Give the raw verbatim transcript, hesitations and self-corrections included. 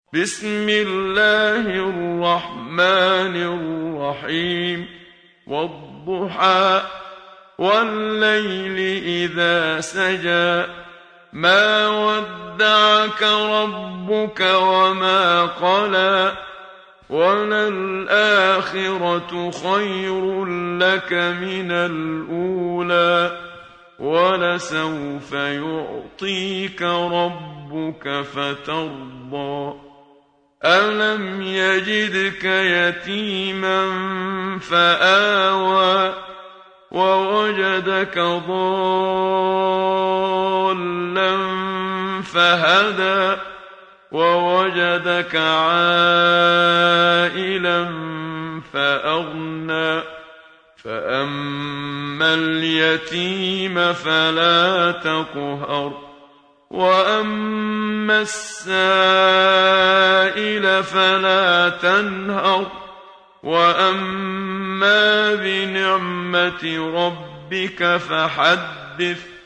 بسم الله الرحمن الرحيم والضحى والليل إذا سجى ما ودعك ربك وما قلى وللآخرة خير لك من الأولى ولسوف يعطيك ربك فترضى ألم يجدك يتيما فآوى ووجدك ضالا فهدى ووجدك عائلا فأغنى فأما اليتيم فلا تقهر وأما السائل فلا تنهر وأما بنعمة ربك فحدث